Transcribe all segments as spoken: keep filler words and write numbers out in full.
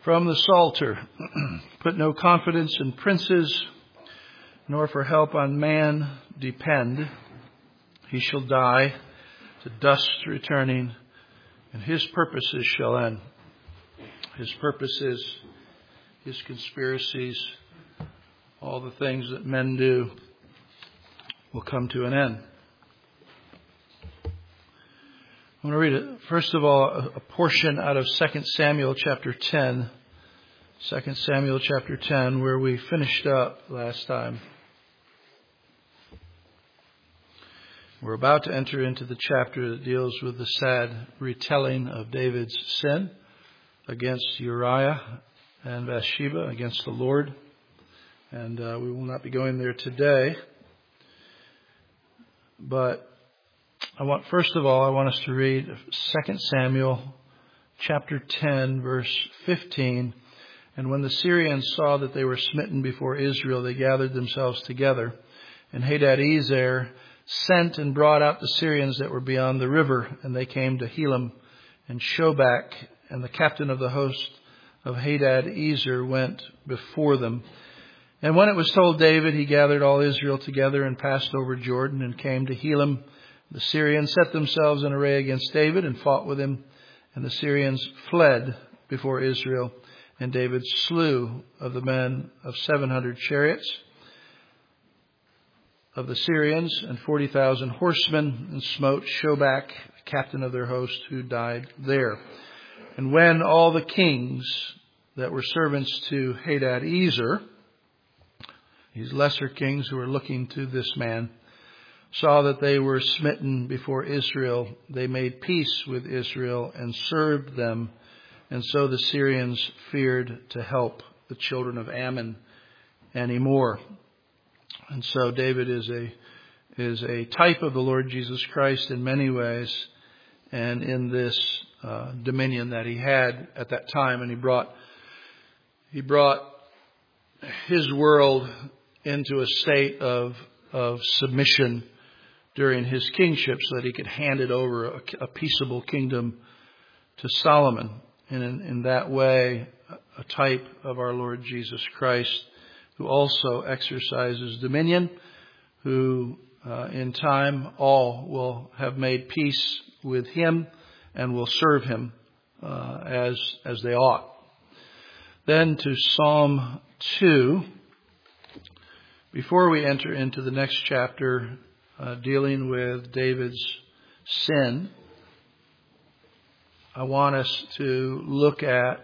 From the Psalter, put no confidence in princes, nor for help on man depend. He shall die, to dust returning, and his purposes shall end. His purposes, his conspiracies, all the things that men do will come to an end. I want to read it. First of all, a portion out of Second Samuel chapter ten. Second Samuel chapter ten, where we finished up last time. We're about to enter into the chapter that deals with the sad retelling of David's sin against Uriah and Bathsheba, against the Lord. And uh, we will not be going there today. But I want, first of all, I want us to read Second Samuel chapter ten, verse fifteen. And when the Syrians saw that they were smitten before Israel, they gathered themselves together. And Hadadezer sent and brought out the Syrians that were beyond the river. And they came to Helam and Shobach. And the captain of the host of Hadadezer went before them. And when it was told David, he gathered all Israel together and passed over Jordan and came to Helam. The Syrians set themselves in array against David and fought with him. And the Syrians fled before Israel. And David slew of the men of seven hundred chariots of the Syrians and forty thousand horsemen, and smote Shobach, the captain of their host, who died there. And when all the kings that were servants to Hadadezer, these lesser kings who were looking to this man, saw that they were smitten before Israel, they made peace with Israel and served them. And so the Syrians feared to help the children of Ammon anymore. And so David is a is a type of the Lord Jesus Christ in many ways, and in this uh, dominion that he had at that time. And he brought he brought his world into a state of of submission during his kingship, so that he could hand it over, a, a peaceable kingdom, to Solomon. And in, in that way, a type of our Lord Jesus Christ, who also exercises dominion, who uh, in time all will have made peace with him and will serve him uh, as as they ought. Then to Psalm two. Before we enter into the next chapter uh, dealing with David's sin, I want us to look at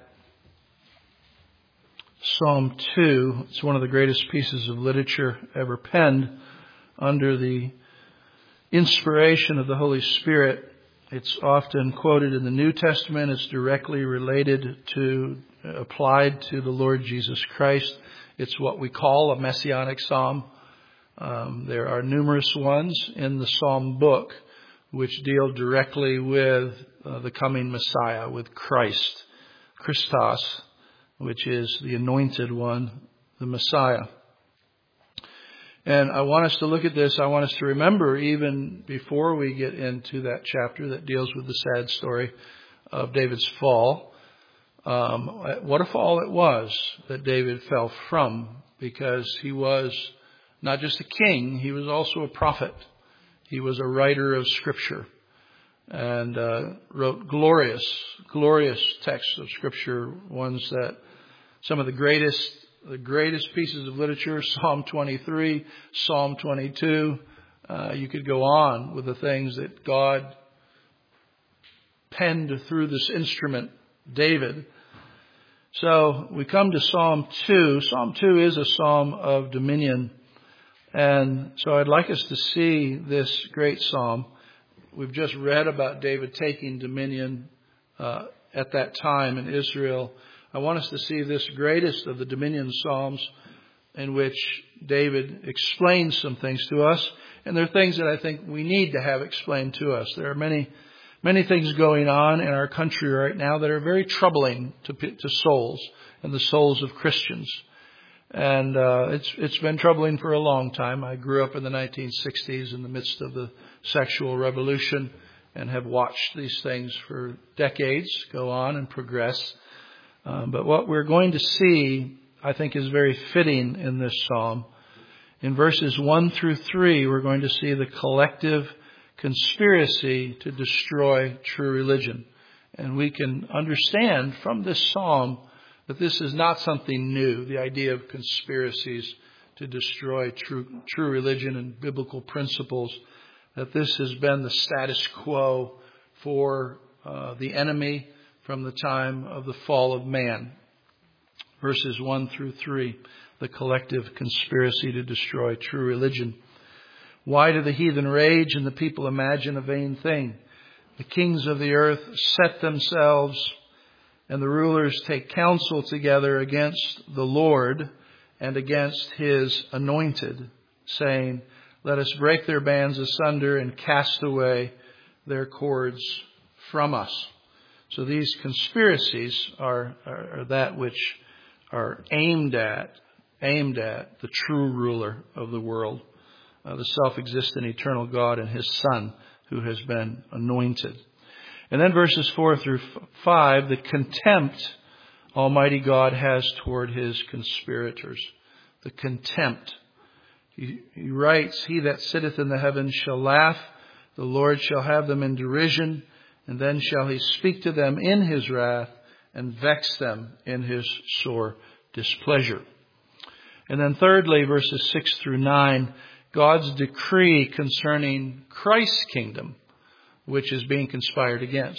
Psalm two. It's one of the greatest pieces of literature ever penned under the inspiration of the Holy Spirit. It's often quoted in the New Testament. It's directly related to, applied to the Lord Jesus Christ. It's what we call a messianic psalm. Um, there are numerous ones in the psalm book which deal directly with uh, the coming Messiah, with Christ, Christos, which is the anointed one, the Messiah. And I want us to look at this. I want us to remember, even before we get into that chapter that deals with the sad story of David's fall, um, what a fall it was that David fell from, because he was not just a king, he was also a prophet. He was a writer of Scripture and uh, wrote glorious, glorious texts of Scripture, ones that some of the greatest, the greatest pieces of literature, Psalm twenty-three, Psalm twenty-two. Uh, you could go on with the things that God penned through this instrument, David. So we come to Psalm two. Psalm two is a psalm of dominion. And so I'd like us to see this great psalm. We've just read about David taking dominion uh, at that time in Israel. I want us to see this greatest of the dominion psalms, in which David explains some things to us. And there are things that I think we need to have explained to us. There are many, many things going on in our country right now that are very troubling to, to souls and the souls of Christians. And uh, it's it's been troubling for a long time. I grew up in the nineteen sixties in the midst of the sexual revolution and have watched these things for decades go on and progress. Um, but what we're going to see, I think, is very fitting in this psalm. In verses one through three, we're going to see the collective conspiracy to destroy true religion. And we can understand from this psalm that this is not something new, the idea of conspiracies to destroy true, true religion and biblical principles, that this has been the status quo for uh, the enemy from the time of the fall of man. Verses one through three, the collective conspiracy to destroy true religion. Why do the heathen rage and the people imagine a vain thing? The kings of the earth set themselves, and the rulers take counsel together against the Lord and against his anointed, saying, let us break their bands asunder and cast away their cords from us. So these conspiracies are, are, are that which are aimed at, aimed at the true ruler of the world, uh, the self-existent eternal God and his Son who has been anointed. And then verses four through five, the contempt Almighty God has toward his conspirators. The contempt. He, he writes, he that sitteth in the heavens shall laugh, the Lord shall have them in derision, and then shall he speak to them in his wrath and vex them in his sore displeasure. And then thirdly, verses six through nine, God's decree concerning Christ's kingdom, which is being conspired against.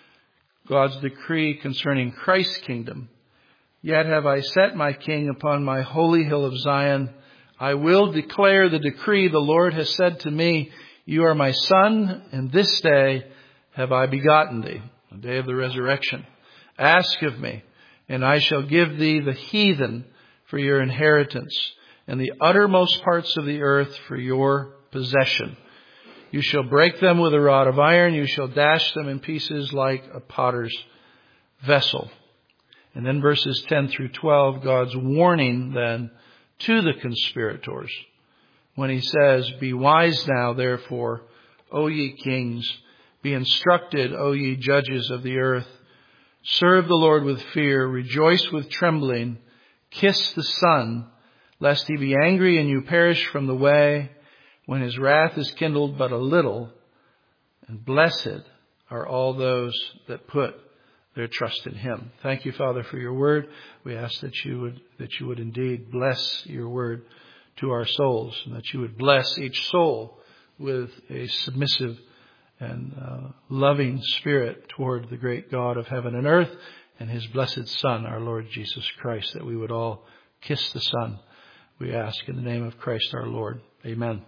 God's decree concerning Christ's kingdom. Yet have I set my king upon my holy hill of Zion. I will declare the decree. The Lord has said to me, you are my son, and this day have I begotten thee, the day of the resurrection. Ask of me, and I shall give thee the heathen for your inheritance, and the uttermost parts of the earth for your possession. You shall break them with a rod of iron. You shall dash them in pieces like a potter's vessel. And then verses ten through twelve, God's warning then to the conspirators when he says, be wise now, therefore, O ye kings, be instructed, O ye judges of the earth. Serve the Lord with fear, rejoice with trembling, kiss the Son, lest he be angry and you perish from the way, when his wrath is kindled but a little. And blessed are all those that put their trust in him. Thank you, Father, for your word. We ask that you would, that you would indeed bless your word to our souls, and that you would bless each soul with a submissive and uh, loving spirit toward the great God of heaven and earth and his blessed Son, our Lord Jesus Christ, that we would all kiss the Son. We ask in the name of Christ our Lord. Amen.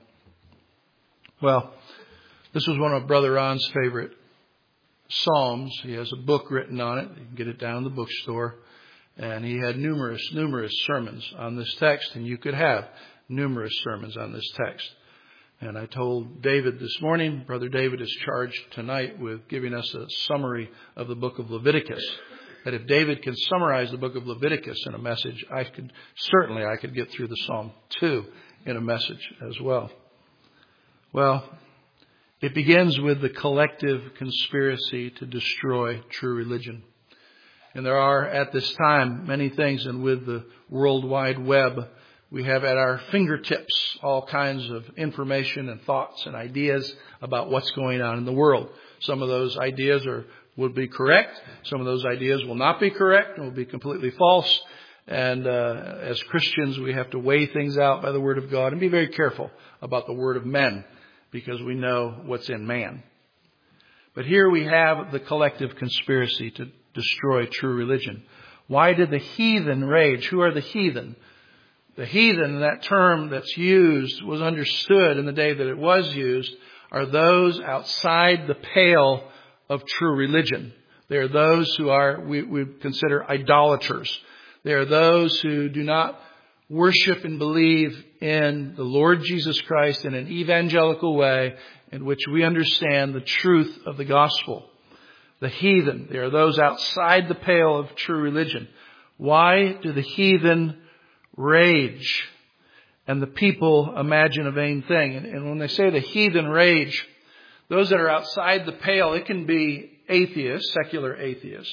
Well, this was one of Brother Ron's favorite Psalms. He has a book written on it. You can get it down in the bookstore. And he had numerous, numerous sermons on this text, and you could have numerous sermons on this text. And I told David this morning, Brother David is charged tonight with giving us a summary of the book of Leviticus. That if David can summarize the book of Leviticus in a message, I could, certainly I could get through the Psalm too in a message as well. Well, it begins with the collective conspiracy to destroy true religion. And there are at this time many things, and with the World Wide Web, we have at our fingertips all kinds of information and thoughts and ideas about what's going on in the world. Some of those ideas are would be correct. Some of those ideas will not be correct and will be completely false. And uh, as Christians, we have to weigh things out by the Word of God and be very careful about the word of men, because we know what's in man. But here we have the collective conspiracy to destroy true religion. Why did the heathen rage? Who are the heathen? The heathen, that term that's used, was understood in the day that it was used, are those outside the pale of true religion. They are those who are, we, we consider idolaters. They are those who do not worship and believe in the Lord Jesus Christ in an evangelical way in which we understand the truth of the gospel. The heathen, they are those outside the pale of true religion. Why do the heathen rage and the people imagine a vain thing? And, and when they say the heathen rage, those that are outside the pale, it can be atheists, secular atheists.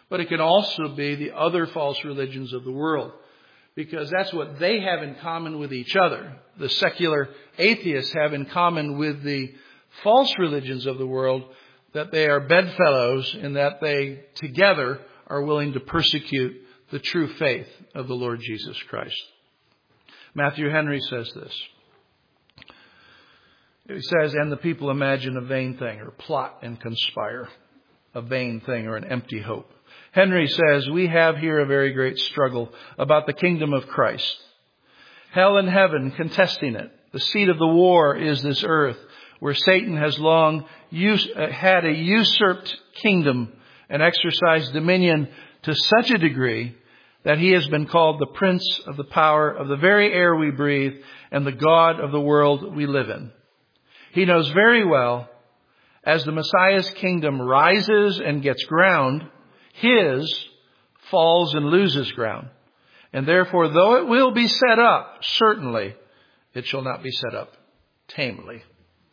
but it can also be the other false religions of the world, because that's what they have in common with each other. The secular atheists have in common with the false religions of the world that they are bedfellows and that they together are willing to persecute the true faith of the Lord Jesus Christ. Matthew Henry says this. He says, and the people imagine a vain thing, or plot and conspire, a vain thing or an empty hope. Henry says, we have here a very great struggle about the kingdom of Christ. Hell and heaven contesting it. The seat of the war is this earth, where Satan has long us- had a usurped kingdom and exercised dominion to such a degree that he has been called the prince of the power of the very air we breathe and the God of the world we live in. He knows very well, as the Messiah's kingdom rises and gets ground, his falls and loses ground. And therefore, though it will be set up, certainly it shall not be set up tamely.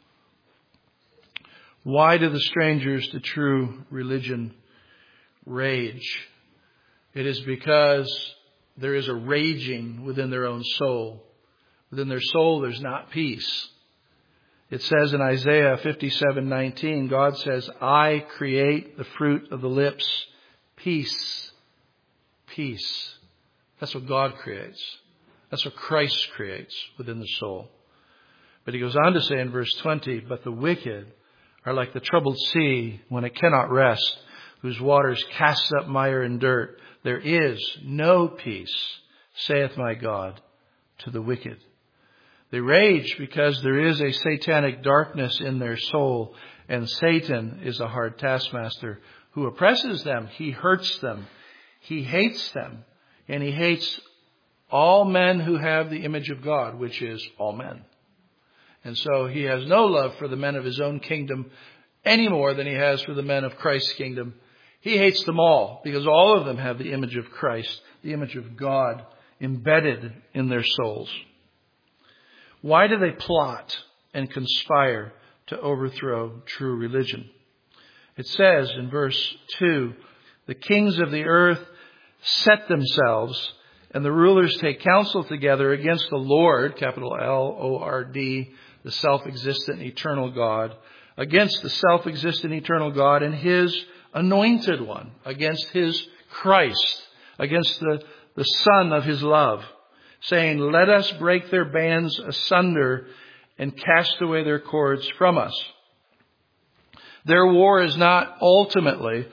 Why do the strangers to true religion rage? It is because there is a raging within their own soul. Within their soul, there's not peace. It says in Isaiah fifty-seven nineteen, God says, I create the fruit of the lips, peace, peace. That's what God creates. That's what Christ creates within the soul. But he goes on to say in verse twenty, but the wicked are like the troubled sea when it cannot rest, whose waters cast up mire and dirt. There is no peace, saith my God, to the wicked. They rage because there is a satanic darkness in their soul, and Satan is a hard taskmaster who oppresses them. He hurts them. He hates them. And he hates all men who have the image of God, which is all men. And so he has no love for the men of his own kingdom any more than he has for the men of Christ's kingdom. He hates them all because all of them have the image of Christ, the image of God embedded in their souls. Why do they plot and conspire to overthrow true religion? It says in verse two, the kings of the earth set themselves, and the rulers take counsel together against the Lord, capital L O R D, the self-existent eternal God, against the self-existent eternal God and his anointed one, against his Christ, against the, the Son of his love, saying, let us break their bands asunder and cast away their cords from us. Their war is not ultimately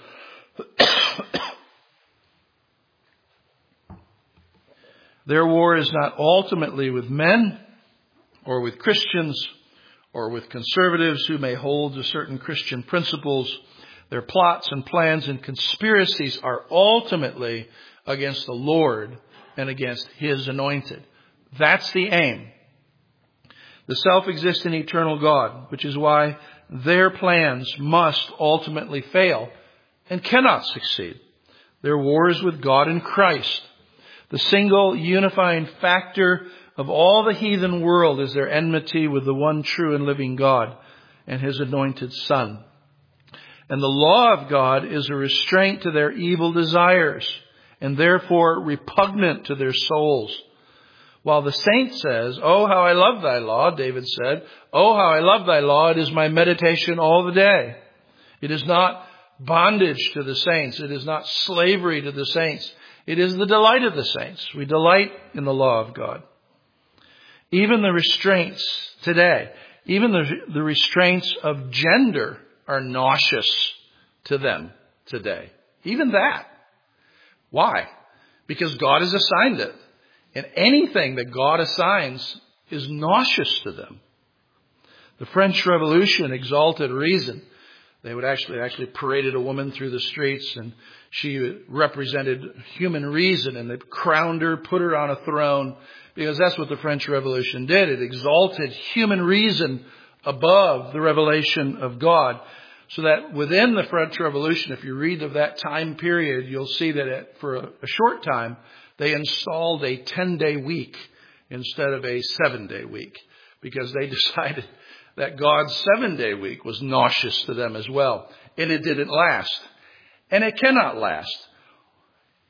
their war is not ultimately with men or with Christians or with conservatives who may hold to certain Christian principles. Their plots and plans and conspiracies are ultimately against the Lord and against his anointed. That's the aim. The self-existent eternal God, which is why their plans must ultimately fail and cannot succeed. Their war is with God in Christ. The single unifying factor of all the heathen world is their enmity with the one true and living God and his anointed Son. And the law of God is a restraint to their evil desires and therefore repugnant to their souls. While the saint says, oh, how I love thy law, David said, oh, how I love thy law, it is my meditation all the day. It is not bondage to the saints. It is not slavery to the saints. It is the delight of the saints. We delight in the law of God. Even the restraints today, even the, the restraints of gender are nauseous to them today. Even that. Why? Because God has assigned it. And anything that God assigns is nauseous to them. The French Revolution exalted reason. They would actually actually paraded a woman through the streets, and she represented human reason, and they crowned her, put her on a throne, because that's what the French Revolution did. It exalted human reason above the revelation of God. So that within the French Revolution, if you read of that time period, you'll see that it, for a, a short time, they installed a ten-day week instead of a seven-day week, because they decided that God's seven-day week was nauseous to them as well. And it didn't last. And it cannot last.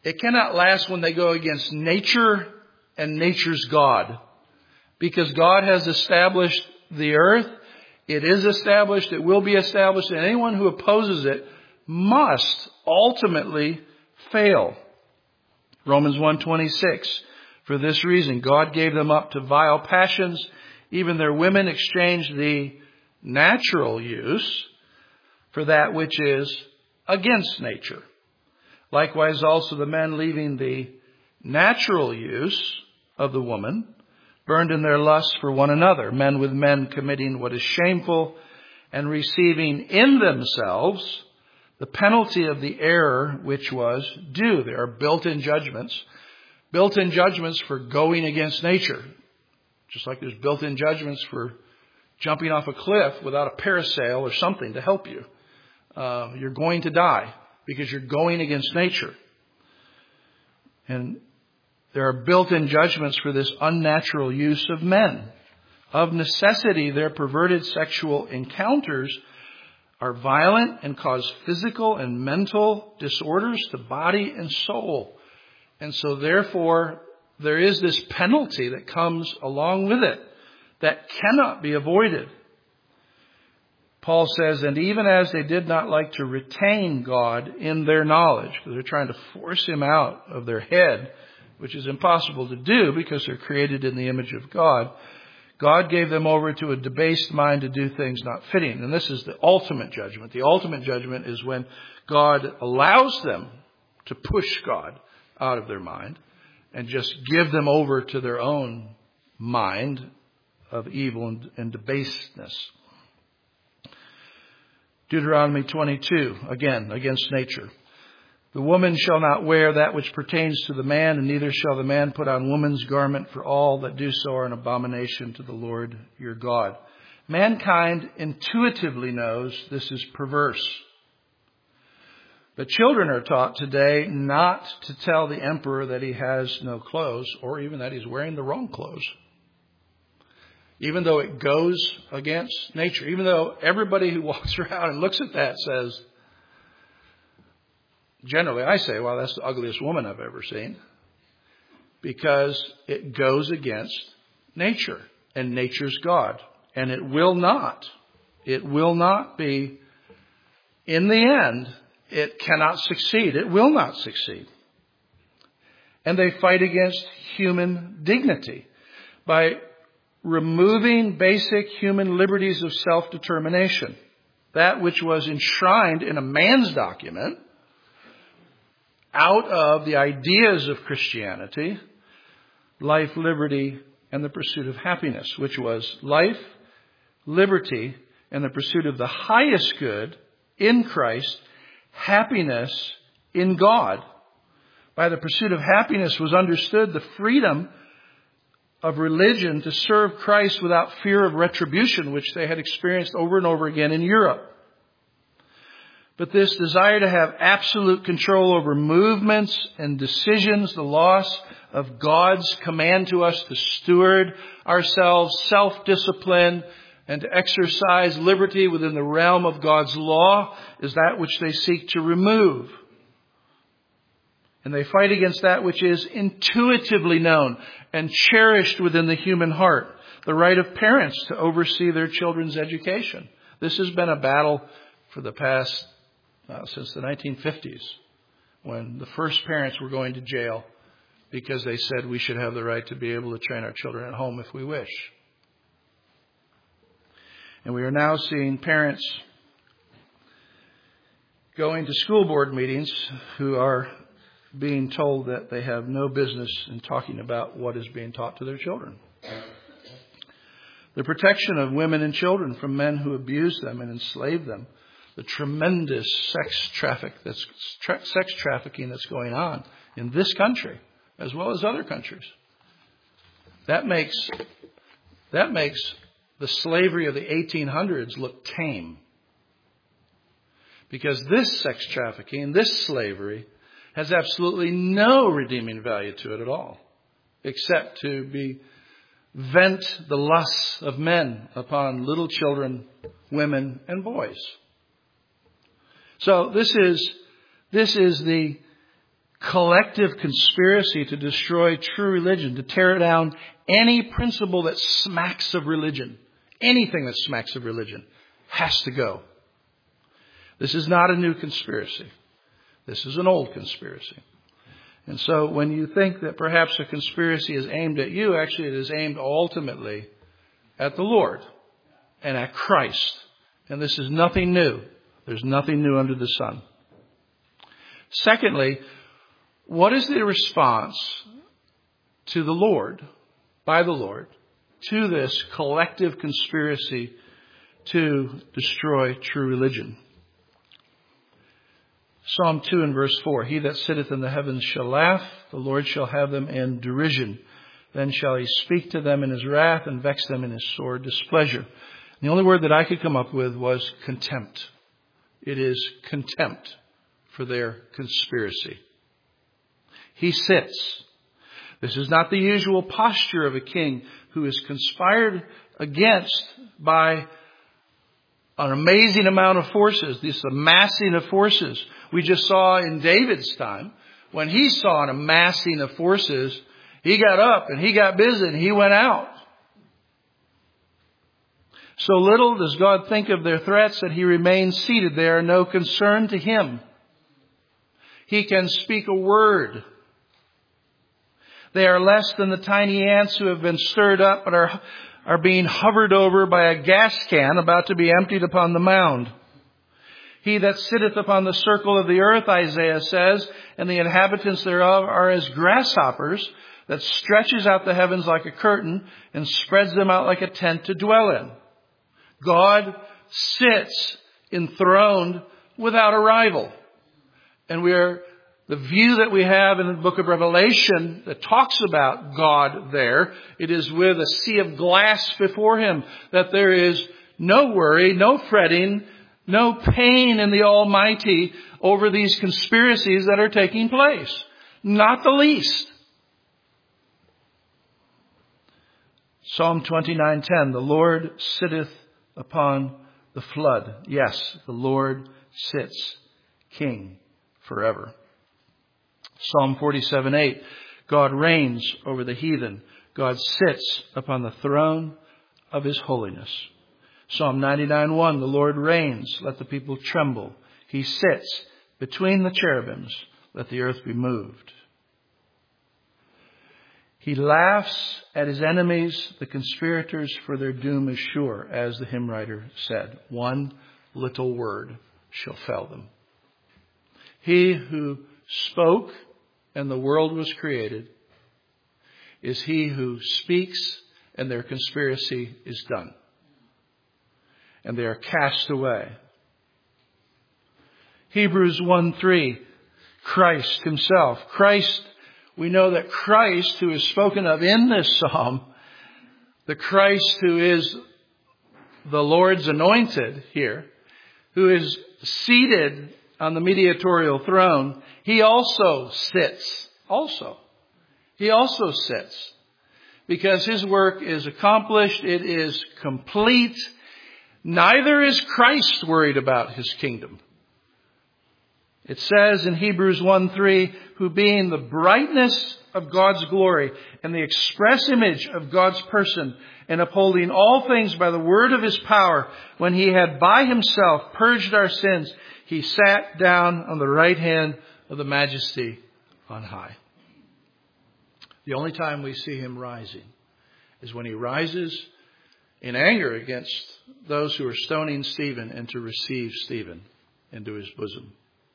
It cannot last when they go against nature and nature's God. Because God has established the earth. It is established. It will be established. And anyone who opposes it must ultimately fail. Romans one twenty-six. For this reason, God gave them up to vile passions. Even their women exchanged the natural use for that which is against nature. Likewise also the men, leaving the natural use of the woman, burned in their lust for one another, men with men committing what is shameful, and receiving in themselves the penalty of the error which was due. There are built-in judgments, built-in judgments for going against nature. Just like there's built-in judgments for jumping off a cliff without a parasail or something to help you. Uh, you're going to die because you're going against nature. And there are built-in judgments for this unnatural use of men. Of necessity, their perverted sexual encounters are violent and cause physical and mental disorders to body and soul. And so therefore, there is this penalty that comes along with it that cannot be avoided. Paul says, and even as they did not like to retain God in their knowledge, because they're trying to force him out of their head, which is impossible to do because they're created in the image of God, God gave them over to a debased mind to do things not fitting. And this is the ultimate judgment. The ultimate judgment is when God allows them to push God out of their mind and just give them over to their own mind of evil and, and debasedness. Deuteronomy twenty-two, again, against nature. The woman shall not wear that which pertains to the man, and neither shall the man put on woman's garment, for all that do so are an abomination to the Lord your God. Mankind intuitively knows this is perverse. But children are taught today not to tell the emperor that he has no clothes, or even that he's wearing the wrong clothes. Even though it goes against nature. Even though everybody who walks around and looks at that says, generally I say, well, that's the ugliest woman I've ever seen. Because it goes against nature. And nature's God. And it will not. It will not be, in the end, it cannot succeed. It will not succeed. And they fight against human dignity by removing basic human liberties of self-determination. That which was enshrined in a man's document out of the ideas of Christianity, life, liberty, and the pursuit of happiness, which was life, liberty, and the pursuit of the highest good in Christ, happiness in God. By the pursuit of happiness was understood the freedom of religion to serve Christ without fear of retribution, which they had experienced over and over again in Europe. But this desire to have absolute control over movements and decisions, the loss of God's command to us to steward ourselves, self-discipline, and to exercise liberty within the realm of God's law, is that which they seek to remove. And they fight against that which is intuitively known and cherished within the human heart. The right of parents to oversee their children's education. This has been a battle for the past, uh, since the nineteen fifties, when the first parents were going to jail because they said we should have the right to be able to train our children at home if we wish. And we are now seeing parents going to school board meetings who are being told that they have no business in talking about what is being taught to their children. The protection of women and children from men who abuse them and enslave them. The tremendous sex traffic that's tra- sex trafficking that's going on in this country as well as other countries. That makes that makes the slavery of the eighteen hundreds look tame. Because this sex trafficking, this slavery, has absolutely no redeeming value to it at all, except to be vent the lusts of men upon little children, women, and boys. So this is this is the collective conspiracy to destroy true religion, to tear down any principle that smacks of religion. Anything that smacks of religion has to go. This is not a new conspiracy. This is an old conspiracy. And so when you think that perhaps a conspiracy is aimed at you, actually it is aimed ultimately at the Lord and at Christ. And this is nothing new. There's nothing new under the sun. Secondly, what is the response to the Lord, by the Lord, to this collective conspiracy to destroy true religion? Psalm two and verse four, he that sitteth in the heavens shall laugh, the Lord shall have them in derision. Then shall he speak to them in his wrath and vex them in his sore displeasure. And the only word that I could come up with was contempt. It is contempt for their conspiracy. He sits. This is not the usual posture of a king who is conspired against by an amazing amount of forces, this amassing of forces. We just saw in David's time, when he saw an amassing of forces, he got up and he got busy and he went out. So little does God think of their threats that he remains seated. They are no concern to him. He can speak a word. They are less than the tiny ants who have been stirred up but are are being hovered over by a gas can about to be emptied upon the mound. He that sitteth upon the circle of the earth, Isaiah says, and the inhabitants thereof are as grasshoppers, that stretches out the heavens like a curtain and spreads them out like a tent to dwell in. God sits enthroned without a rival. And we are the view that we have in the book of Revelation that talks about God there, it is with a sea of glass before him, that there is no worry, no fretting, no pain in the Almighty over these conspiracies that are taking place. Not the least. Psalm twenty-nine ten, the Lord sitteth upon the flood. Yes, the Lord sits king forever. Psalm forty-seven eight, God reigns over the heathen. God sits upon the throne of his holiness. Psalm ninety-nine one, the Lord reigns, let the people tremble. He sits between the cherubims, let the earth be moved. He laughs at his enemies, the conspirators, for their doom is sure, as the hymn writer said. One little word shall fell them. He who spoke and the world was created is he who speaks and their conspiracy is done. And they are cast away. Hebrews one three, Christ himself. Christ, we know that Christ, who is spoken of in this psalm, the Christ who is the Lord's anointed here, who is seated on the mediatorial throne, he also sits. Also. He also sits. Because his work is accomplished. It is complete. Neither is Christ worried about his kingdom. It says in Hebrews one three, who being the brightness of God's glory and the express image of God's person, and upholding all things by the word of his power, when he had by himself purged our sins, he sat down on the right hand of the majesty on high. The only time we see him rising is when he rises in anger against those who are stoning Stephen and to receive Stephen into his bosom.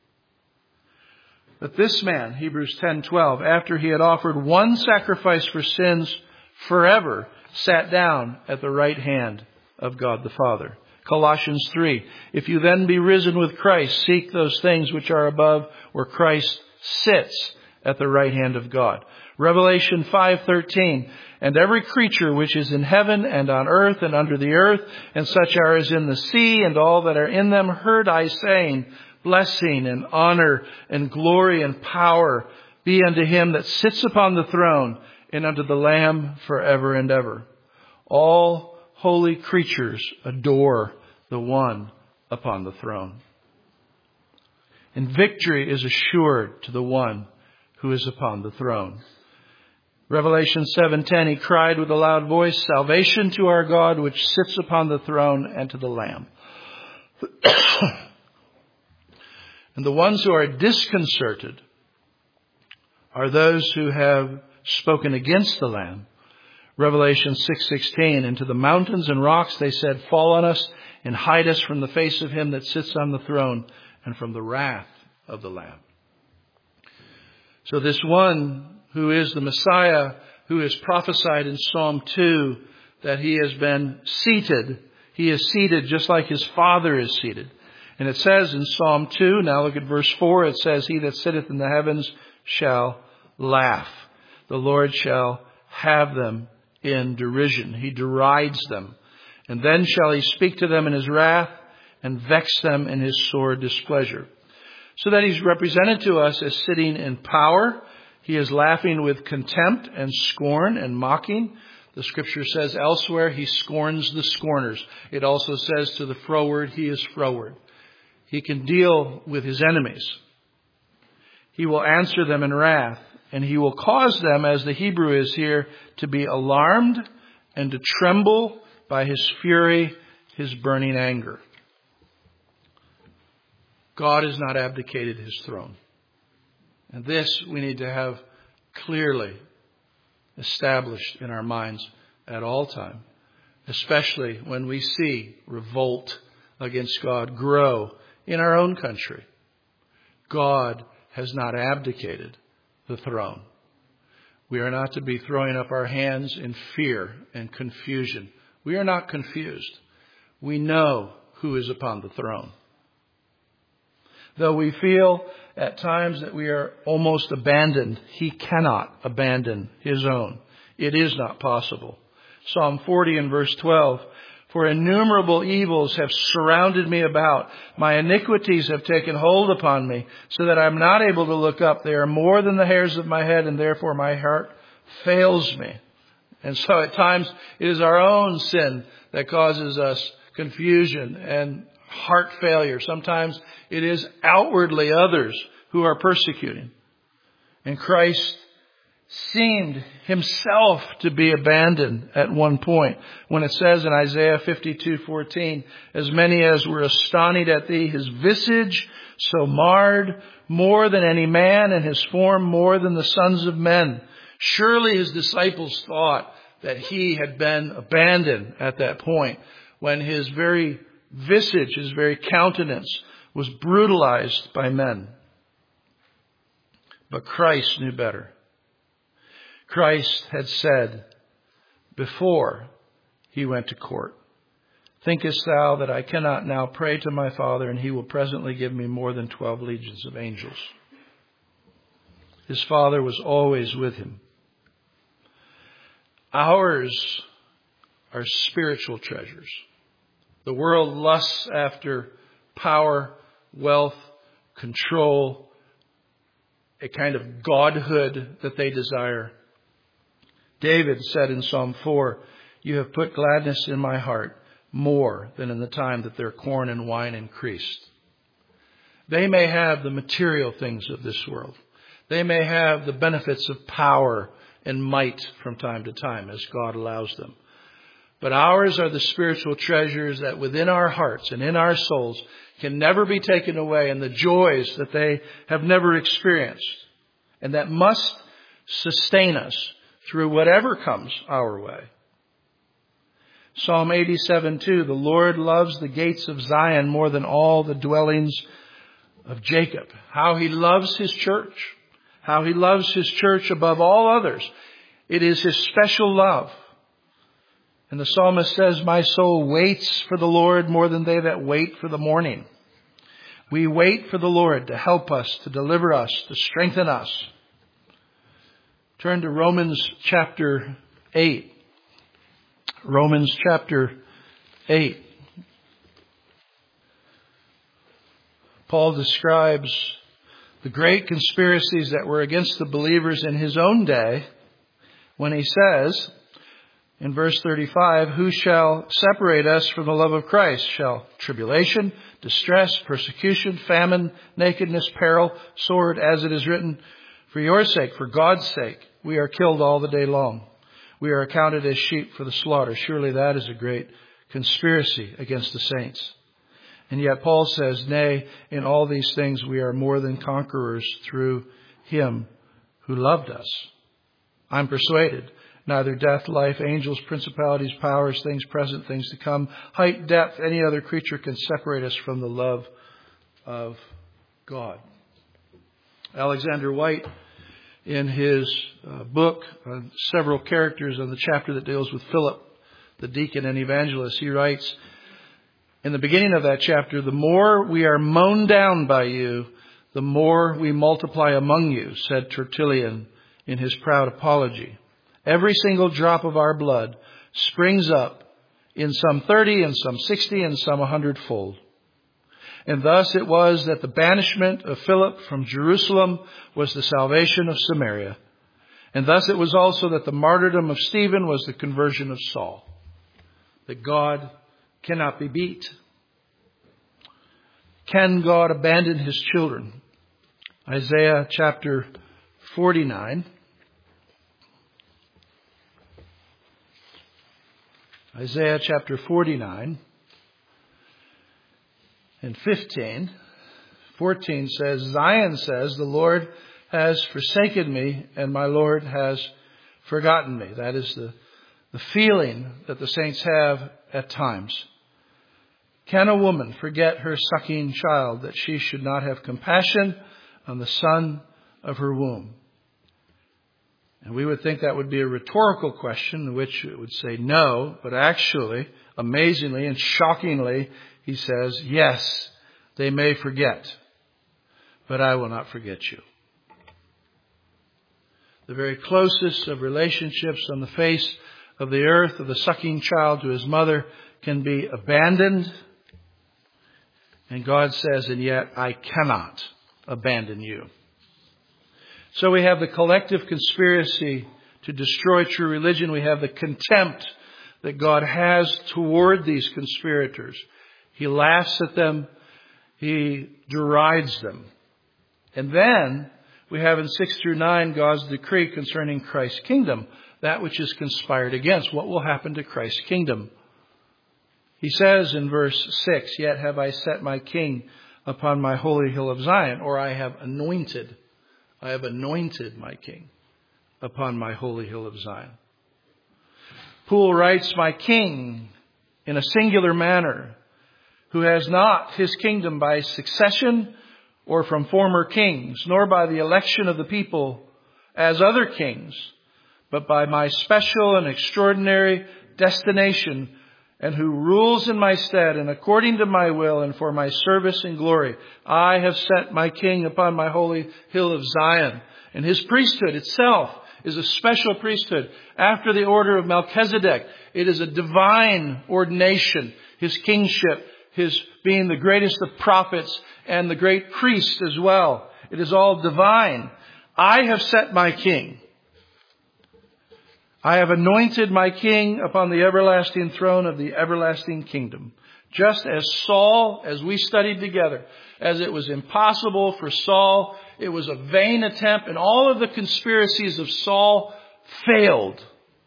But this man, Hebrews ten twelve, after he had offered one sacrifice for sins forever, sat down at the right hand of God the Father. Colossians three, if you then be risen with Christ, seek those things which are above, where Christ sits at the right hand of God. Revelation five thirteen, and every creature which is in heaven and on earth and under the earth, and such are as in the sea, and all that are in them, heard I saying, blessing and honor and glory and power be unto him that sits upon the throne and unto the Lamb forever and ever. All holy creatures adore the one upon the throne. And victory is assured to the one who is upon the throne. Revelation seven ten, he cried with a loud voice, salvation to our God, which sits upon the throne, and to the Lamb. And the ones who are disconcerted are those who have spoken against the Lamb. Revelation six sixteen, and to the mountains and rocks they said, fall on us and hide us from the face of him that sits on the throne and from the wrath of the Lamb. So this one who is the Messiah, who is prophesied in Psalm two, that he has been seated. He is seated just like his Father is seated. And it says in Psalm two, now look at verse four, it says, he that sitteth in the heavens shall laugh. The Lord shall have them in derision. He derides them. And then shall he speak to them in his wrath and vex them in his sore displeasure. So that he's represented to us as sitting in power. He is laughing with contempt and scorn and mocking. The scripture says elsewhere, he scorns the scorners. It also says to the froward, he is froward. He can deal with his enemies. He will answer them in wrath, and he will cause them, as the Hebrew is here, to be alarmed and to tremble by his fury, his burning anger. God has not abdicated his throne. And this we need to have clearly established in our minds at all time, especially when we see revolt against God grow in our own country. God has not abdicated the throne. We are not to be throwing up our hands in fear and confusion. We are not confused. We know who is upon the throne. Though we feel at times that we are almost abandoned, he cannot abandon his own. It is not possible. Psalm forty and verse twelve, for innumerable evils have surrounded me about. My iniquities have taken hold upon me, so that I am not able to look up. They are more than the hairs of my head, and therefore my heart fails me. And so at times it is our own sin that causes us confusion and heart failure. Sometimes it is outwardly others who are persecuting. And Christ seemed himself to be abandoned at one point when it says in Isaiah fifty-two fourteen, as many as were astonished at thee, his visage so marred more than any man, and his form more than the sons of men. Surely his disciples thought that he had been abandoned at that point when his very visage, his very countenance was brutalized by men. But Christ knew better. Christ had said before he went to court, thinkest thou that I cannot now pray to my Father, and he will presently give me more than twelve legions of angels? His Father was always with him. Ours are spiritual treasures. The world lusts after power, wealth, control, a kind of godhood that they desire. David said in Psalm four, you have put gladness in my heart more than in the time that their corn and wine increased. They may have the material things of this world. They may have the benefits of power and might from time to time as God allows them. But ours are the spiritual treasures that within our hearts and in our souls can never be taken away, and the joys that they have never experienced, and that must sustain us through whatever comes our way. Psalm eighty-seven two, the Lord loves the gates of Zion more than all the dwellings of Jacob. How he loves his church. How he loves his church above all others. It is his special love. And the psalmist says, my soul waits for the Lord more than they that wait for the morning. We wait for the Lord to help us, to deliver us, to strengthen us. Turn to Romans chapter eight. Romans chapter eight. Paul describes the great conspiracies that were against the believers in his own day when he says in verse thirty-five, who shall separate us from the love of Christ? Shall tribulation, distress, persecution, famine, nakedness, peril, sword, as it is written, For your sake, for God's sake, we are killed all the day long. We are accounted as sheep for the slaughter. Surely that is a great conspiracy against the saints. And yet Paul says, nay, in all these things we are more than conquerors through him who loved us. I'm persuaded neither death, life, angels, principalities, powers, things present, things to come, height, depth, any other creature can separate us from the love of God. Alexander White, in his uh, book, uh, several characters on the chapter that deals with Philip, the deacon and evangelist, he writes, in the beginning of that chapter, the more we are mown down by you, the more we multiply among you, said Tertullian in his proud apology. Every single drop of our blood springs up in some thirty and some sixty and some a hundredfold. And thus it was that the banishment of Philip from Jerusalem was the salvation of Samaria. And thus it was also that the martyrdom of Stephen was the conversion of Saul. That God cannot be beat. Can God abandon his children? Isaiah chapter forty-nine. Isaiah chapter forty-nine and fifteen. fourteen says, Zion says, the Lord has forsaken me and my Lord has forgotten me. That is the, the feeling that the saints have at times. Can a woman forget her sucking child that she should not have compassion on the son of her womb? And we would think that would be a rhetorical question, which it would say no, but actually, amazingly and shockingly, he says, yes, they may forget, but I will not forget you. The very closest of relationships on the face of the earth of the sucking child to his mother can be abandoned. And God says, and yet I cannot abandon you. So we have the collective conspiracy to destroy true religion. We have the contempt that God has toward these conspirators. He laughs at them. He derides them. And then we have in six through nine God's decree concerning Christ's kingdom, that which is conspired against. What will happen to Christ's kingdom? He says in verse six, yet have I set my king upon my holy hill of Zion, or I have anointed, I have anointed my king upon my holy hill of Zion. Poole writes, my king, in a singular manner, who has not his kingdom by succession or from former kings, nor by the election of the people as other kings, but by my special and extraordinary destination, and who rules in my stead and according to my will and for my service and glory. I have set my king upon my holy hill of Zion. And his priesthood itself is a special priesthood after the order of Melchizedek. It is a divine ordination. His kingship, his being the greatest of prophets and the great priest as well. It is all divine. I have set my king. I have anointed my king upon the everlasting throne of the everlasting kingdom. Just as Saul, as we studied together, as it was impossible for Saul, it was a vain attempt, and all of the conspiracies of Saul failed.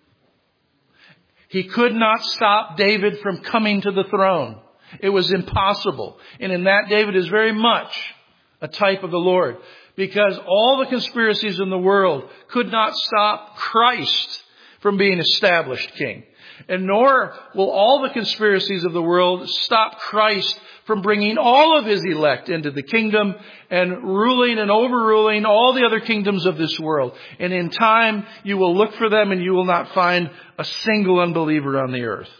He could not stop David from coming to the throne. It was impossible. And in that, David is very much a type of the Lord, because all the conspiracies in the world could not stop Christ from being established king. And nor will all the conspiracies of the world stop Christ from bringing all of his elect into the kingdom and ruling and overruling all the other kingdoms of this world. And in time, you will look for them and you will not find a single unbeliever on the earth.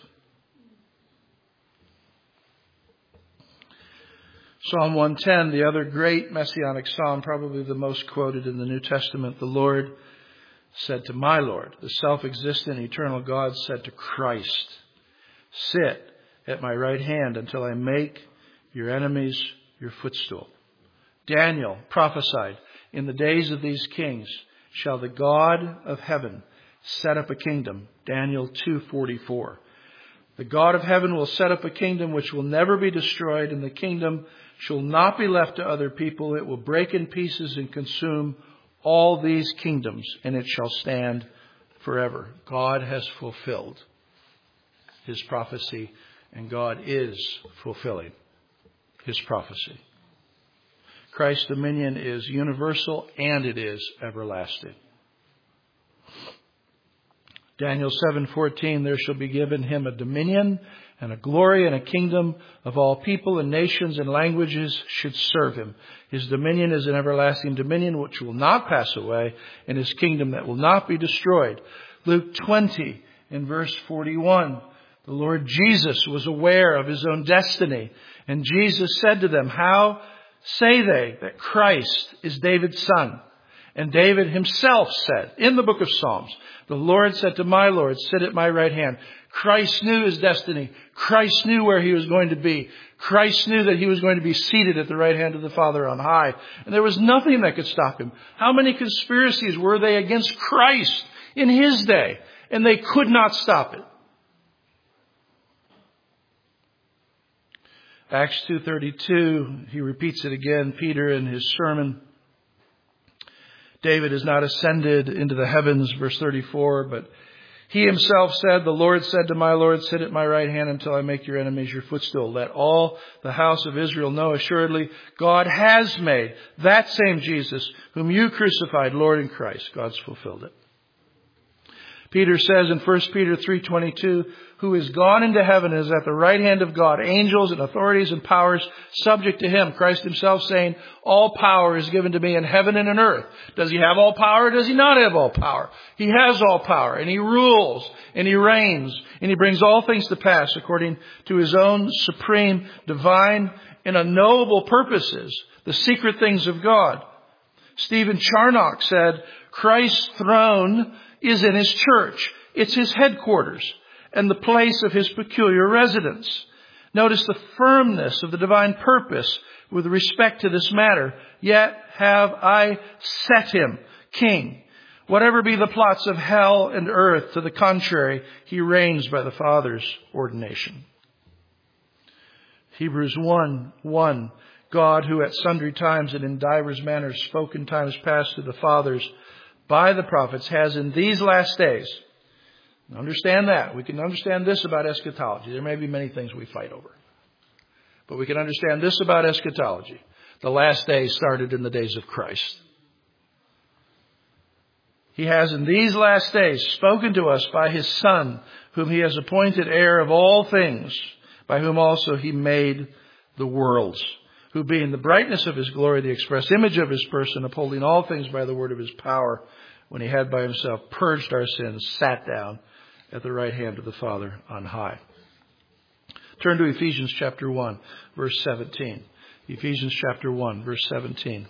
Psalm one ten, the other great messianic psalm, probably the most quoted in the New Testament. The Lord said to my Lord, the self-existent eternal God said to Christ, sit at my right hand until I make your enemies your footstool. Daniel prophesied, in the days of these kings shall the God of heaven set up a kingdom. Daniel two forty-four. The God of heaven will set up a kingdom which will never be destroyed, and the kingdom shall not be left to other people. It will break in pieces and consume all these kingdoms, and it shall stand forever. God has fulfilled his prophecy, and God is fulfilling his prophecy. Christ's dominion is universal and it is everlasting. Daniel seven fourteen, there shall be given him a dominion and a glory and a kingdom of all people and nations and languages should serve him. His dominion is an everlasting dominion which will not pass away, and his kingdom that will not be destroyed. Luke twenty in verse forty-one, the Lord Jesus was aware of his own destiny, and Jesus said to them, how say they that Christ is David's son? And David himself said in the book of Psalms, the Lord said to my Lord, sit at my right hand. Christ knew his destiny. Christ knew where he was going to be. Christ knew that he was going to be seated at the right hand of the Father on high. And there was nothing that could stop him. How many conspiracies were they against Christ in his day? And they could not stop it. Acts two thirty-two, he repeats it again, Peter in his sermon. David has not ascended into the heavens, verse thirty-four, but he himself said, the Lord said to my Lord, sit at my right hand until I make your enemies your footstool. Let all the house of Israel know assuredly God has made that same Jesus whom you crucified, Lord and Christ. God's fulfilled it. Peter says in First Peter three twenty-two, who is gone into heaven is at the right hand of God, angels and authorities and powers subject to him. Christ himself saying, all power is given to me in heaven and in earth. Does he have all power or does he not have all power? He has all power, and he rules and he reigns and he brings all things to pass according to his own supreme, divine, and unknowable purposes, the secret things of God. Stephen Charnock said, Christ's throne is in his church. It's his headquarters and the place of his peculiar residence. Notice the firmness of the divine purpose with respect to this matter. Yet have I set him king. Whatever be the plots of hell and earth, to the contrary, he reigns by the Father's ordination. Hebrews one one. God, who at sundry times and in divers manners spoke in times past to the fathers by the prophets, has in these last days. Understand that. We can understand this about eschatology. There may be many things we fight over. But we can understand this about eschatology. The last days started in the days of Christ. He has in these last days spoken to us by his Son, whom he has appointed heir of all things, by whom also he made the worlds, who being the brightness of his glory, the express image of his person, upholding all things by the word of his power, when he had by himself purged our sins, sat down at the right hand of the Father on high. Turn to Ephesians chapter one, verse seventeen. Ephesians chapter one, verse seventeen.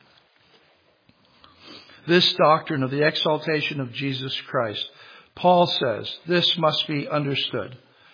This doctrine of the exaltation of Jesus Christ, Paul says, this must be understood.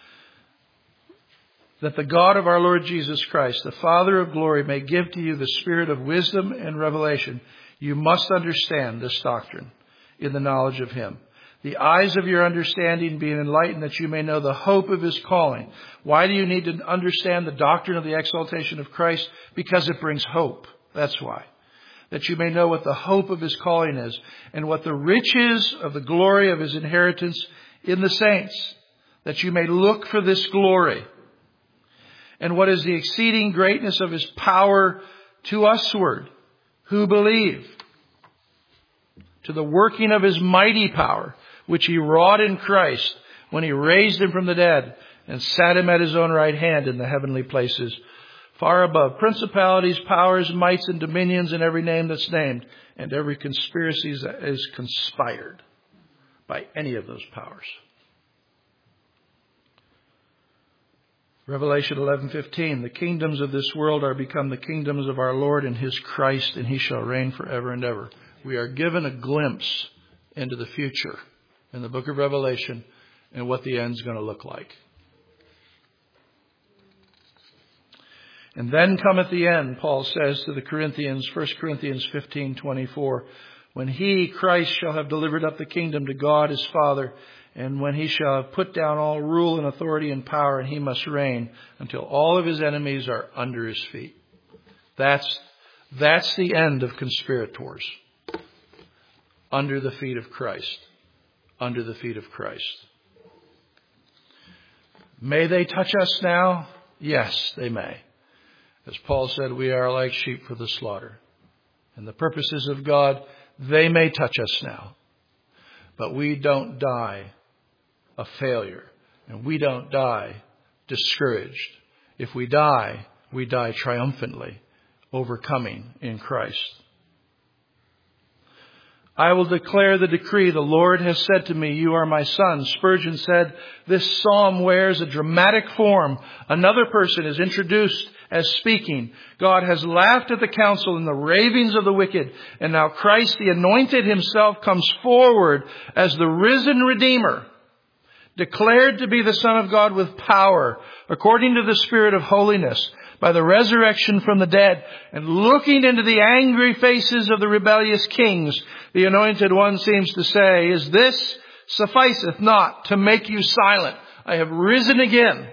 That the God of our Lord Jesus Christ, the Father of glory, may give to you the spirit of wisdom and revelation. You must understand this doctrine in the knowledge of him. The eyes of your understanding being enlightened, that you may know the hope of his calling. Why do you need to understand the doctrine of the exaltation of Christ? Because it brings hope. That's why. That you may know what the hope of his calling is, and what the riches of the glory of his inheritance in the saints. That you may look for this glory. And what is the exceeding greatness of his power to usward, who believe, to the working of his mighty power, which he wrought in Christ when he raised him from the dead and sat him at his own right hand in the heavenly places, far above principalities, powers, mights, and dominions, and every name that's named, and every conspiracy that is conspired by any of those powers. Revelation eleven fifteen, the kingdoms of this world are become the kingdoms of our Lord and his Christ, and he shall reign forever and ever. We are given a glimpse into the future in the book of Revelation and what the end's going to look like. And then cometh the end, Paul says to the Corinthians, First Corinthians fifteen twenty-four, when he, Christ, shall have delivered up the kingdom to God his Father, and when he shall have put down all rule and authority and power, and he must reign until all of his enemies are under his feet. That's, that's the end of conspirators. under the feet of Christ. Under the feet of Christ. May they touch us now? Yes, they may. As Paul said, we are like sheep for the slaughter. And the purposes of God, they may touch us now. But we don't die a failure. And we don't die discouraged. If we die, we die triumphantly, overcoming in Christ. I will declare the decree. The Lord has said to me, you are my son. Spurgeon said, this psalm wears a dramatic form. Another person is introduced as speaking. God has laughed at the counsel and the ravings of the wicked. And now Christ, the anointed himself, comes forward as the risen Redeemer, declared to be the Son of God with power, according to the Spirit of holiness, by the resurrection from the dead, and looking into the angry faces of the rebellious kings, the anointed one seems to say, is this sufficeth not to make you silent? I have risen again.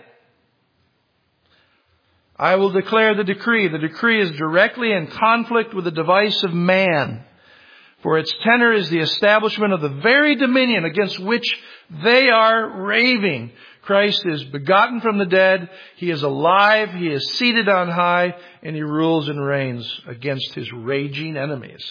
I will declare the decree. The decree is directly in conflict with the device of man, for its tenor is the establishment of the very dominion against which they are raving. Christ is begotten from the dead. He is alive. He is seated on high, and he rules and reigns against his raging enemies.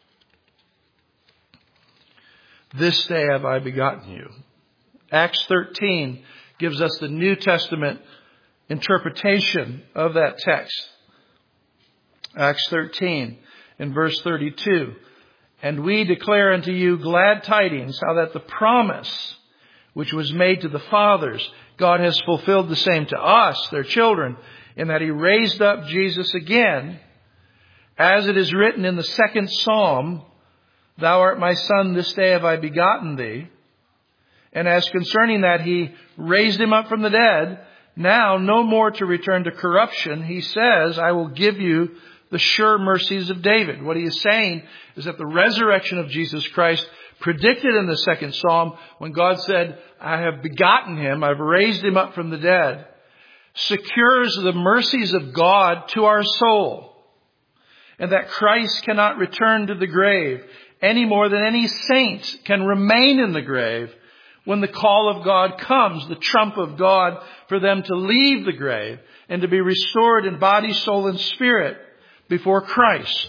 This day have I begotten you. Acts thirteen gives us the New Testament interpretation of that text. Acts thirteen in verse thirty-two. And we declare unto you glad tidings, how that the promise which was made to the fathers, God has fulfilled the same to us, their children, in that he raised up Jesus again, as it is written in the second psalm, thou art my son, this day have I begotten thee. And as concerning that he raised him up from the dead, now no more to return to corruption, he says, I will give you the sure mercies of David. What he is saying is that the resurrection of Jesus Christ, predicted in the second psalm, when God said, I have begotten him, I've raised him up from the dead, secures the mercies of God to our soul. And that Christ cannot return to the grave any more than any saint can remain in the grave when the call of God comes, the trump of God for them to leave the grave and to be restored in body, soul, and spirit before Christ.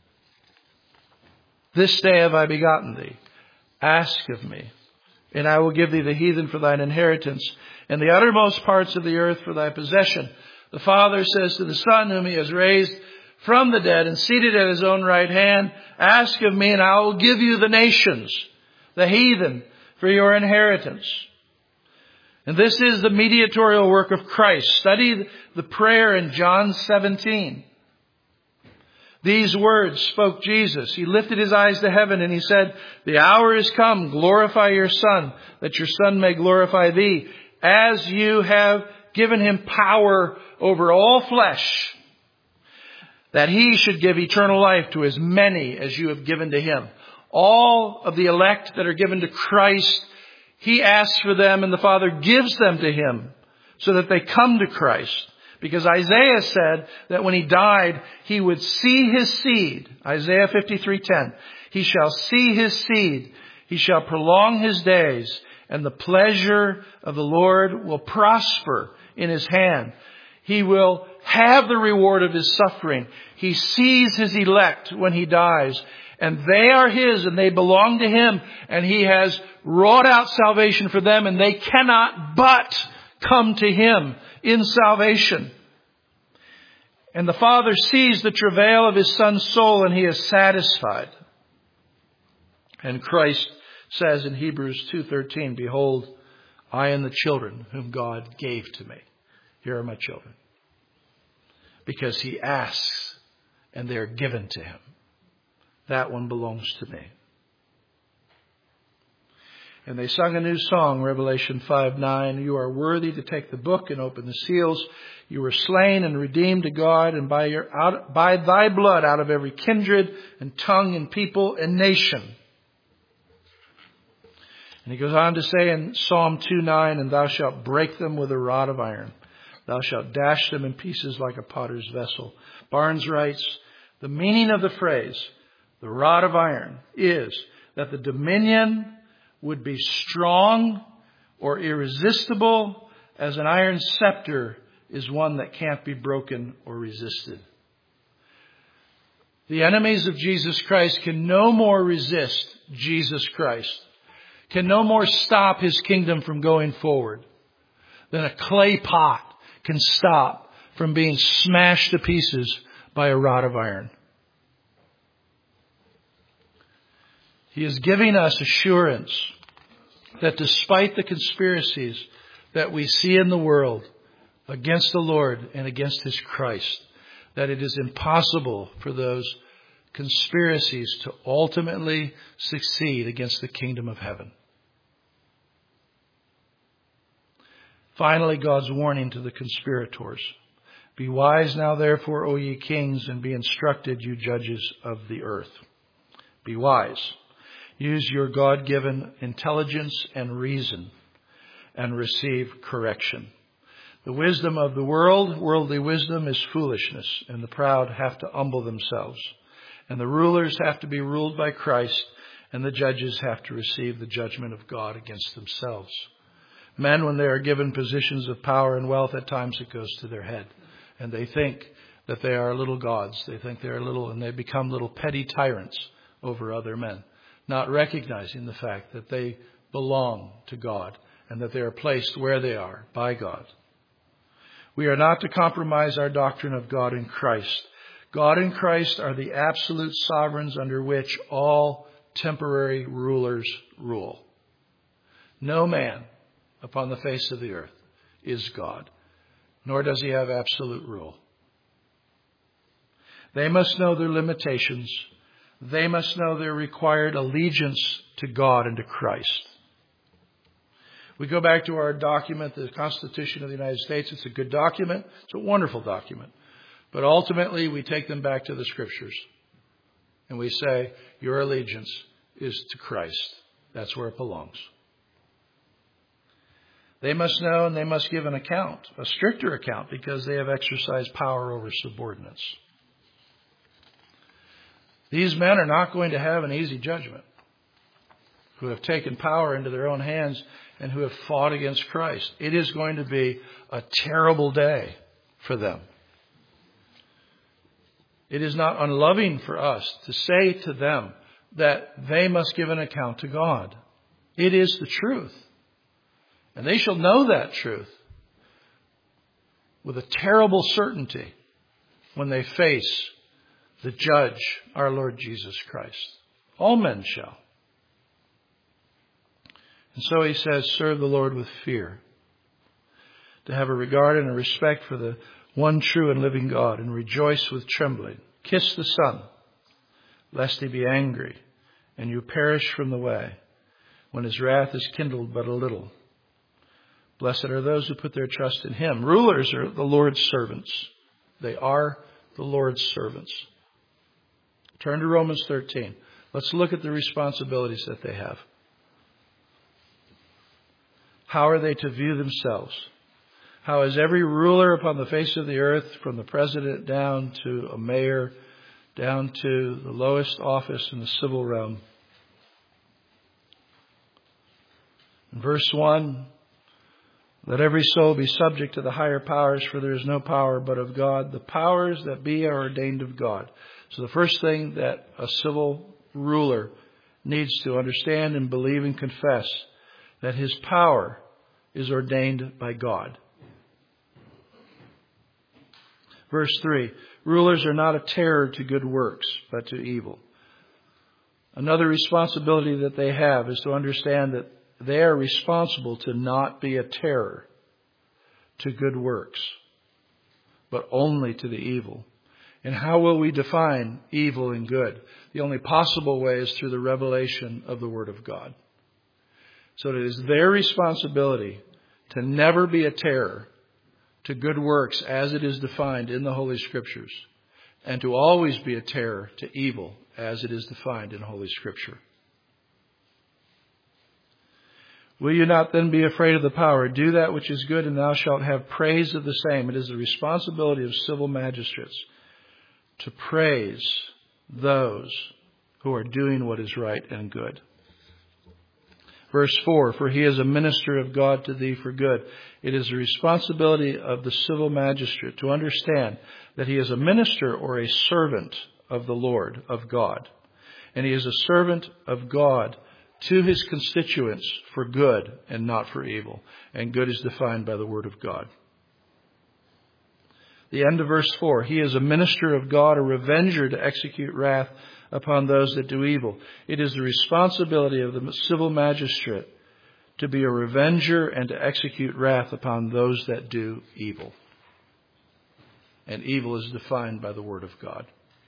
This day have I begotten thee. Ask of me, and I will give thee the heathen for thine inheritance, and the uttermost parts of the earth for thy possession. The Father says to the Son, whom he has raised from the dead and seated at his own right hand, ask of me, and I will give you the nations, the heathen, for your inheritance. And this is the mediatorial work of Christ. Study the prayer in John seventeen. These words spoke Jesus. He lifted his eyes to heaven and he said, the hour is come, glorify your Son, that your Son may glorify thee, as you have given him power over all flesh, that he should give eternal life to as many as you have given to him. All of the elect that are given to Christ, he asks for them and the Father gives them to him so that they come to Christ. Because Isaiah said that when he died, he would see his seed. Isaiah fifty-three ten. He shall see his seed. He shall prolong his days. And the pleasure of the Lord will prosper in his hand. He will have the reward of his suffering. He sees his elect when he dies. And they are his and they belong to him. And he has wrought out salvation for them. And they cannot but come to him in salvation. And the Father sees the travail of his Son's soul and he is satisfied. And Christ says in Hebrews two thirteen, behold, I and the children whom God gave to me. Here are my children. Because he asks and they are given to him. That one belongs to me. And they sung a new song, Revelation five nine. You are worthy to take the book and open the seals. You were slain and redeemed to God, and by your out, by thy blood out of every kindred and tongue and people and nation. And he goes on to say in Psalm two nine, and thou shalt break them with a rod of iron. Thou shalt dash them in pieces like a potter's vessel. Barnes writes, the meaning of the phrase, the rod of iron, is that the dominion would be strong or irresistible as an iron scepter is one that can't be broken or resisted. The enemies of Jesus Christ can no more resist Jesus Christ, can no more stop his kingdom from going forward than a clay pot can stop from being smashed to pieces by a rod of iron. He is giving us assurance that despite the conspiracies that we see in the world against the Lord and against his Christ, that it is impossible for those conspiracies to ultimately succeed against the kingdom of heaven. Finally, God's warning to the conspirators. Be wise now, therefore, O ye kings, and be instructed, you judges of the earth. Be wise. Use your God-given intelligence and reason and receive correction. The wisdom of the world, worldly wisdom, is foolishness, and the proud have to humble themselves. And the rulers have to be ruled by Christ, and the judges have to receive the judgment of God against themselves. Men, when they are given positions of power and wealth, at times it goes to their head. And they think that they are little gods. They think they are little, and they become little petty tyrants over other men, not recognizing the fact that they belong to God and that they are placed where they are by God. We are not to compromise our doctrine of God in Christ. God and Christ are the absolute sovereigns under which all temporary rulers rule. No man upon the face of the earth is God, nor does he have absolute rule. They must know their limitations. They must know their required allegiance to God and to Christ. We go back to our document, the Constitution of the United States. It's a good document. It's a wonderful document. But ultimately, we take them back to the Scriptures. And we say, your allegiance is to Christ. That's where it belongs. They must know and they must give an account, a stricter account, because they have exercised power over subordinates. These men are not going to have an easy judgment, who have taken power into their own hands and who have fought against Christ. It is going to be a terrible day for them. It is not unloving for us to say to them that they must give an account to God. It is the truth. And they shall know that truth with a terrible certainty when they face the judge, our Lord Jesus Christ. All men shall. And so he says, serve the Lord with fear. To have a regard and a respect for the one true and living God, and rejoice with trembling. Kiss the Son, lest he be angry, and you perish from the way, when his wrath is kindled but a little. Blessed are those who put their trust in him. Rulers are the Lord's servants. They are the Lord's servants. Turn to Romans thirteen. Let's look at the responsibilities that they have. How are they to view themselves? How is every ruler upon the face of the earth, from the president down to a mayor, down to the lowest office in the civil realm? In verse one, let every soul be subject to the higher powers, for there is no power but of God. The powers that be are ordained of God. So the first thing that a civil ruler needs to understand and believe and confess, that his power is ordained by God. Verse three, rulers are not a terror to good works, but to evil. Another responsibility that they have is to understand that they are responsible to not be a terror to good works, but only to the evil. And how will we define evil and good? The only possible way is through the revelation of the Word of God. So it is their responsibility to never be a terror to good works as it is defined in the Holy Scriptures, and to always be a terror to evil as it is defined in Holy Scripture. Will you not then be afraid of the power? Do that which is good, and thou shalt have praise of the same. It is the responsibility of civil magistrates to praise those who are doing what is right and good. Verse four, for he is a minister of God to thee for good. It is the responsibility of the civil magistrate to understand that he is a minister or a servant of the Lord, of God. And he is a servant of God to his constituents for good and not for evil. And good is defined by the word of God. The end of verse four, he is a minister of God, a revenger to execute wrath upon those that do evil. It is the responsibility of the civil magistrate to be a revenger and to execute wrath upon those that do evil. And evil is defined by the word of God.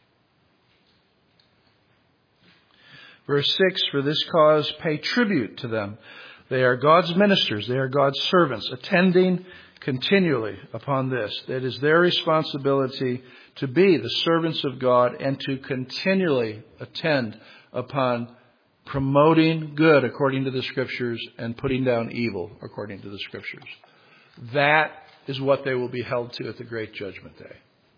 Verse six, for this cause pay tribute to them. They are God's ministers. They are God's servants, attending continually upon this. That is their responsibility to be the servants of God and to continually attend upon promoting good according to the Scriptures and putting down evil according to the Scriptures. That is what they will be held to at the great judgment day.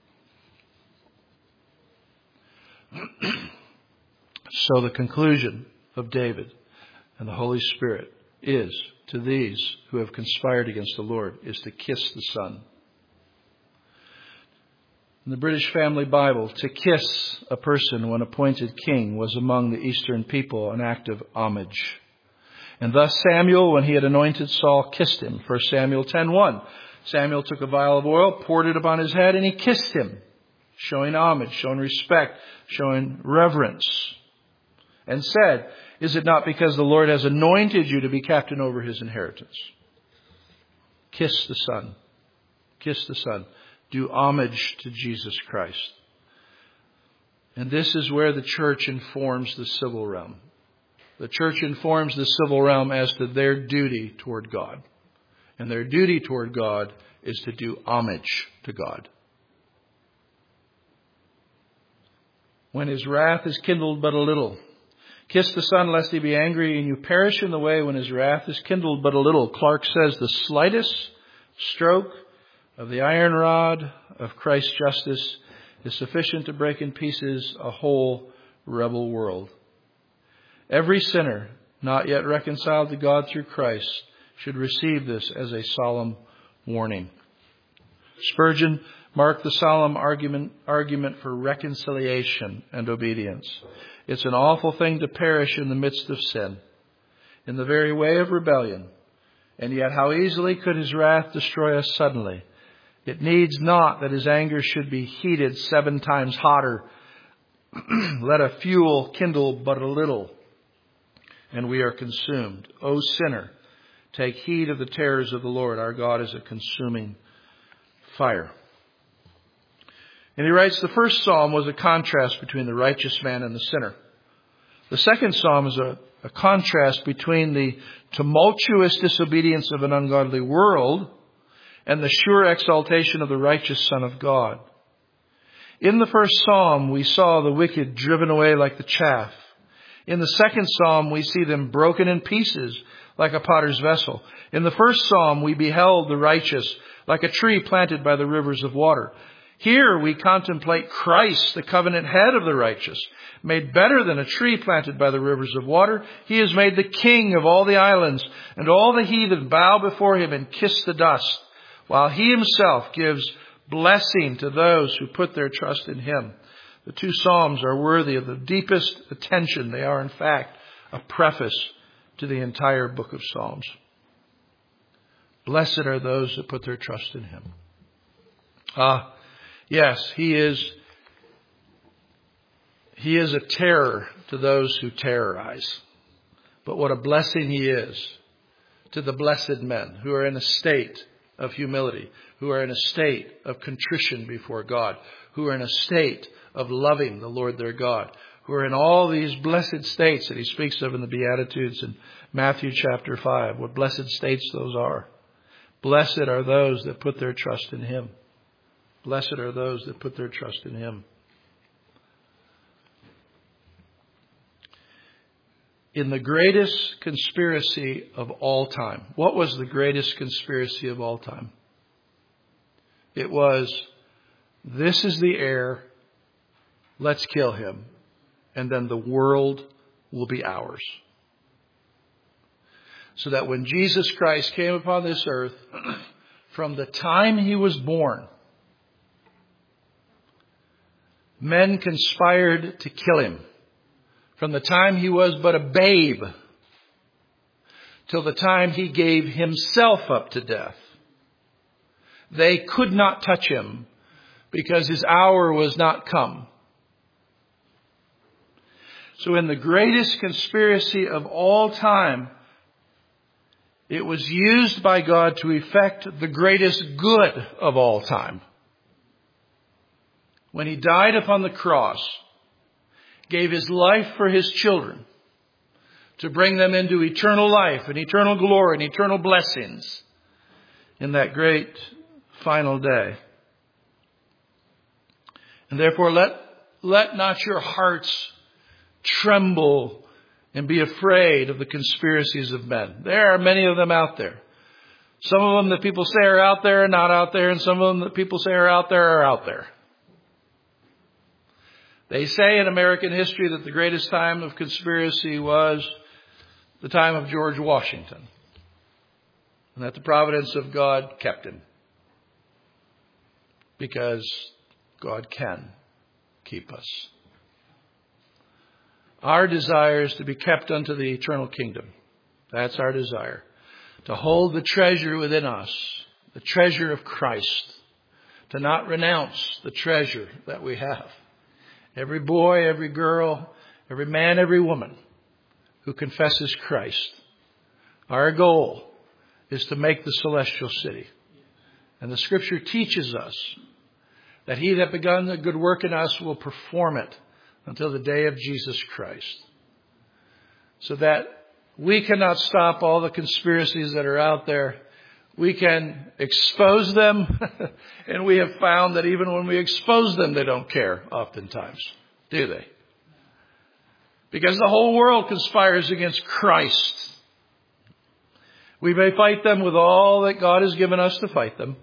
So the conclusion of David and the Holy Spirit is, to these who have conspired against the Lord, is to kiss the Son. In the British Family Bible, to kiss a person when appointed king was among the Eastern people an act of homage. And thus Samuel, when he had anointed Saul, kissed him. First Samuel ten one. Samuel took a vial of oil, poured it upon his head, and he kissed him, showing homage, showing respect, showing reverence, and said, is it not because the Lord has anointed you to be captain over his inheritance? Kiss the Son. Kiss the Son. Do homage to Jesus Christ. And this is where the church informs the civil realm. The church informs the civil realm as to their duty toward God. And their duty toward God is to do homage to God. When his wrath is kindled but a little, kiss the Son lest he be angry and you perish in the way when his wrath is kindled but a little. Clark says the slightest stroke of the iron rod of Christ's justice is sufficient to break in pieces a whole rebel world. Every sinner not yet reconciled to God through Christ should receive this as a solemn warning. Spurgeon marked the solemn argument, argument for reconciliation and obedience. It's an awful thing to perish in the midst of sin, in the very way of rebellion. And yet how easily could his wrath destroy us suddenly? It needs not that his anger should be heated seven times hotter. Let a fuel kindle but a little, and we are consumed. O sinner, take heed of the terrors of the Lord. Our God is a consuming fire. And he writes, the first psalm was a contrast between the righteous man and the sinner. The second psalm is a, a contrast between the tumultuous disobedience of an ungodly world and the sure exaltation of the righteous Son of God. In the first psalm, we saw the wicked driven away like the chaff. In the second psalm, we see them broken in pieces like a potter's vessel. In the first psalm, we beheld the righteous like a tree planted by the rivers of water. Here we contemplate Christ, the covenant head of the righteous, made better than a tree planted by the rivers of water. He is made the king of all the islands, and all the heathen bow before him and kiss the dust, while he himself gives blessing to those who put their trust in him. The two psalms are worthy of the deepest attention. They are, in fact, a preface to the entire book of Psalms. Blessed are those who put their trust in him. Ah, yes, he is, he is a terror to those who terrorize. But what a blessing he is to the blessed men who are in a state of humility, who are in a state of contrition before God, who are in a state of loving the Lord their God, who are in all these blessed states that he speaks of in the Beatitudes in Matthew chapter five. What blessed states those are. Blessed are those that put their trust in him. Blessed are those that put their trust in him. In the greatest conspiracy of all time. What was the greatest conspiracy of all time? It was, this is the heir, let's kill him, and then the world will be ours. So that when Jesus Christ came upon this earth, from the time he was born, men conspired to kill him. From the time he was but a babe till the time he gave himself up to death. They could not touch him because his hour was not come. So in the greatest conspiracy of all time, it was used by God to effect the greatest good of all time. When he died upon the cross, gave his life for his children to bring them into eternal life and eternal glory and eternal blessings in that great final day. And therefore let, let not your hearts tremble and be afraid of the conspiracies of men. There are many of them out there. Some of them that people say are out there are not out there, and some of them that people say are out there are out there. They say in American history that the greatest time of conspiracy was the time of George Washington, and that the providence of God kept him, because God can keep us. Our desire is to be kept unto the eternal kingdom. That's our desire. To hold the treasure within us, the treasure of Christ. To not renounce the treasure that we have. Every boy, every girl, every man, every woman who confesses Christ. Our goal is to make the celestial city. And the Scripture teaches us that he that begun a good work in us will perform it until the day of Jesus Christ. So that we cannot stop all the conspiracies that are out there. We can expose them. And we have found that even when we expose them, they don't care oftentimes, do they? Because the whole world conspires against Christ. We may fight them with all that God has given us to fight them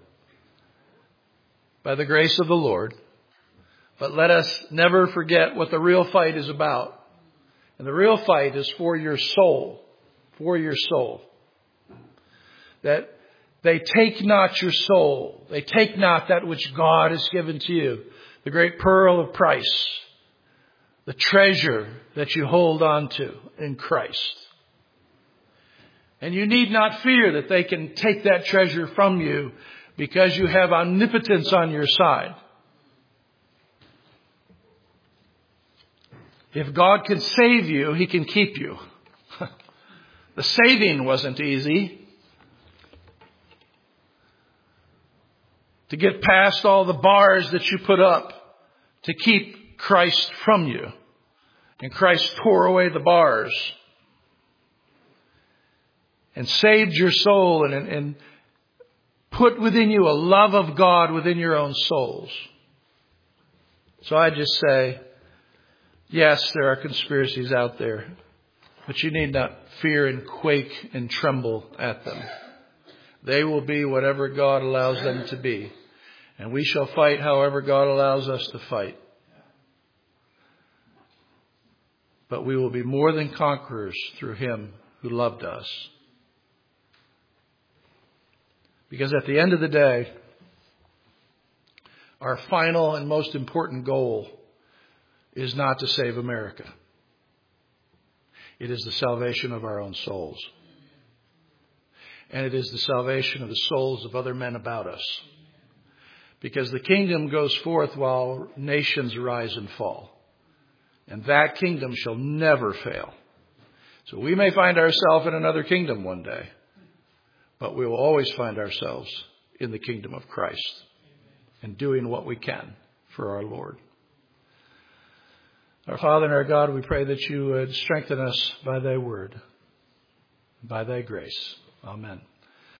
by the grace of the Lord. But let us never forget what the real fight is about. And the real fight is for your soul. For your soul. That they take not your soul. They take not that which God has given to you. The great pearl of price. The treasure that you hold on to in Christ. And you need not fear that they can take that treasure from you, because you have omnipotence on your side. If God can save you, he can keep you. The saving wasn't easy. To get past all the bars that you put up to keep Christ from you. And Christ tore away the bars and saved your soul and, and put within you a love of God within your own souls. So I just say, yes, there are conspiracies out there, but you need not fear and quake and tremble at them. They will be whatever God allows them to be. And we shall fight however God allows us to fight. But we will be more than conquerors through him who loved us. Because at the end of the day, our final and most important goal is not to save America. It is the salvation of our own souls. And it is the salvation of the souls of other men about us. Because the kingdom goes forth while nations rise and fall. And that kingdom shall never fail. So we may find ourselves in another kingdom one day. But we will always find ourselves in the kingdom of Christ. And doing what we can for our Lord. Our Father and our God, we pray that you would strengthen us by thy word. By thy grace. Amen.